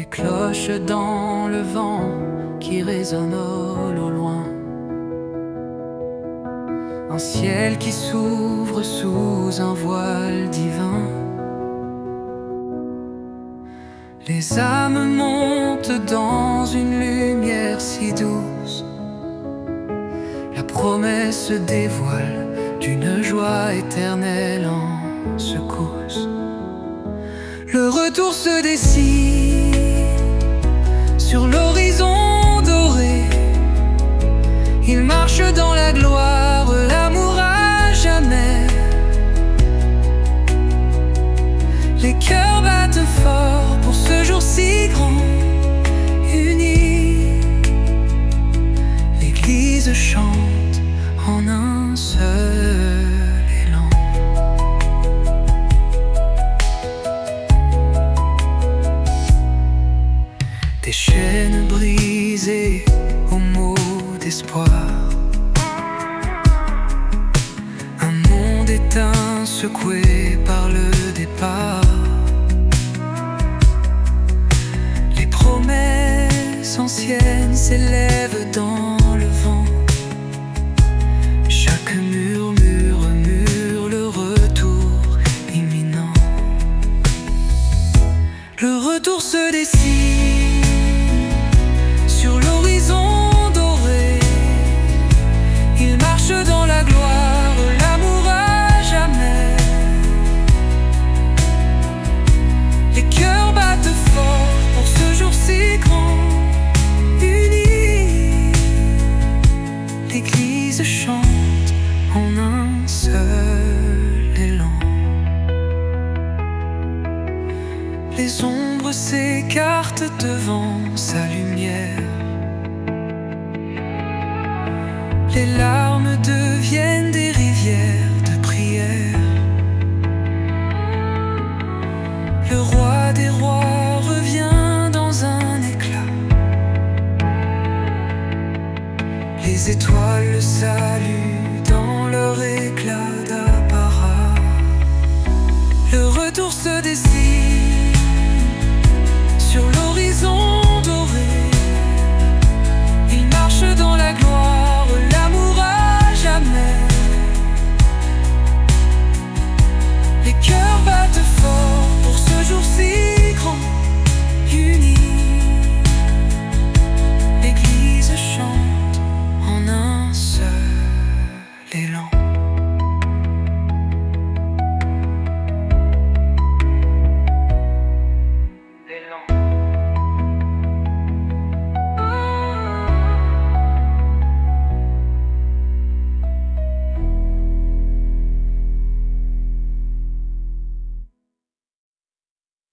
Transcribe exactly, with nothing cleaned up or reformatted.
cloches dans le vent qui résonnent au loin. Un ciel qui s'ouvre sous un voile divin. Les âmes montent dans une lumière si douce. La promesse dévoile d'une joie éternelle en secousse. Le retour se dessine sur l'horizon doré. Il marche dans la gloire, l'amour à jamais. Les cœurs battent fort pour ce jour si grand. Unis, l'Église chante en un seul élan. Des chaînes brisées aux mots d'espoir. Un monde éteint, secoué par le départ. Les promesses anciennes s'élèvent dans le vent. Chaque murmure murmure le retour imminent. Le retour se dessine sur l'horizon doré. Il marche dans la gloire, l'amour à jamais. Les cœurs battent fort pour ce jour si grand. Unis, l'Église chante en un seul élan. Les ombres s'écartent devant sa lumière. Les larmes